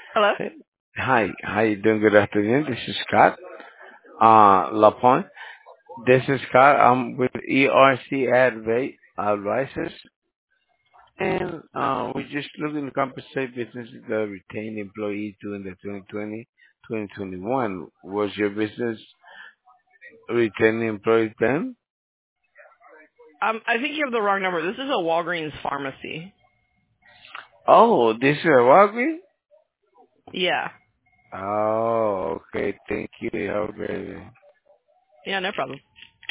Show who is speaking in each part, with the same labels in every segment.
Speaker 1: Hello?
Speaker 2: Hey. Hi, how you doing? Good afternoon. This is Scott Lapointe. This is Scott. I'm with ERC Advisors, and we're just looking to compensate businesses that retain employees during the 2020-2021. Was your business retaining employees then?
Speaker 1: I think you have the wrong number. This is a Walgreens pharmacy.
Speaker 2: Oh, this is a Walgreens?
Speaker 1: Yeah.
Speaker 2: Oh, okay. Thank you. Have a great day.
Speaker 1: Yeah, no problem.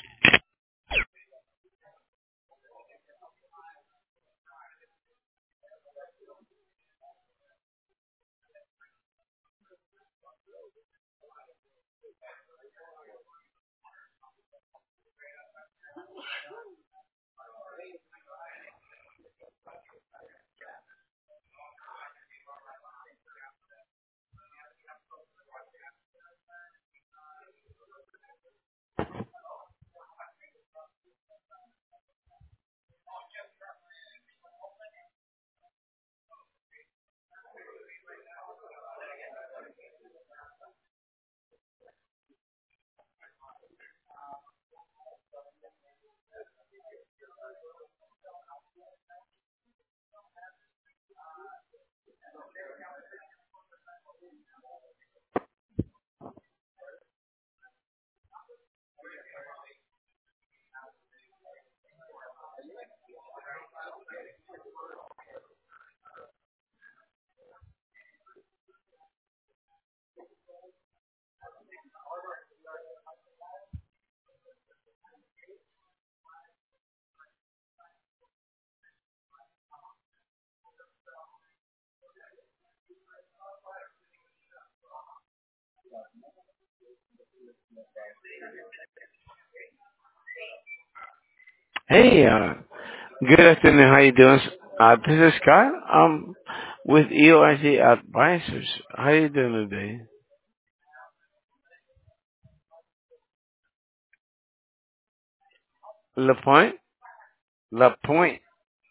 Speaker 2: Hey, good afternoon. How you doing? This is Scott. With EOIC Advisors. How you doing today? LaPointe? LaPointe.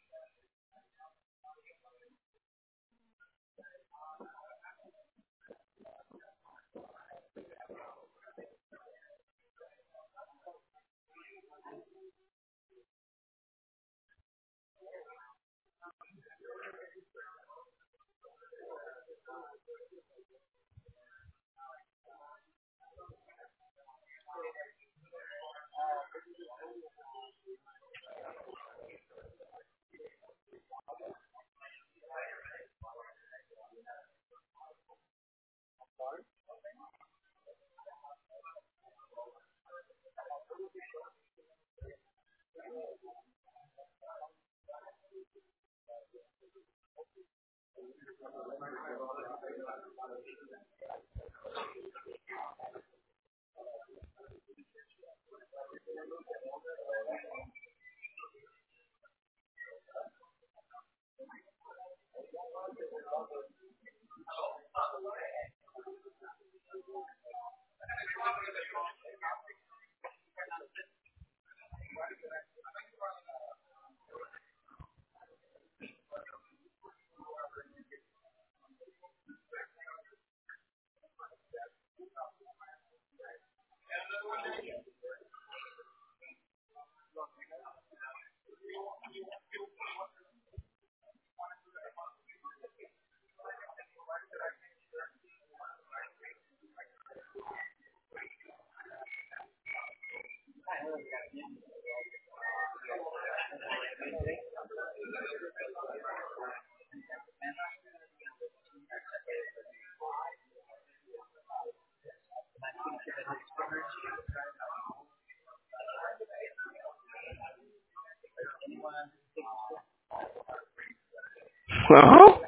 Speaker 2: Uh-huh.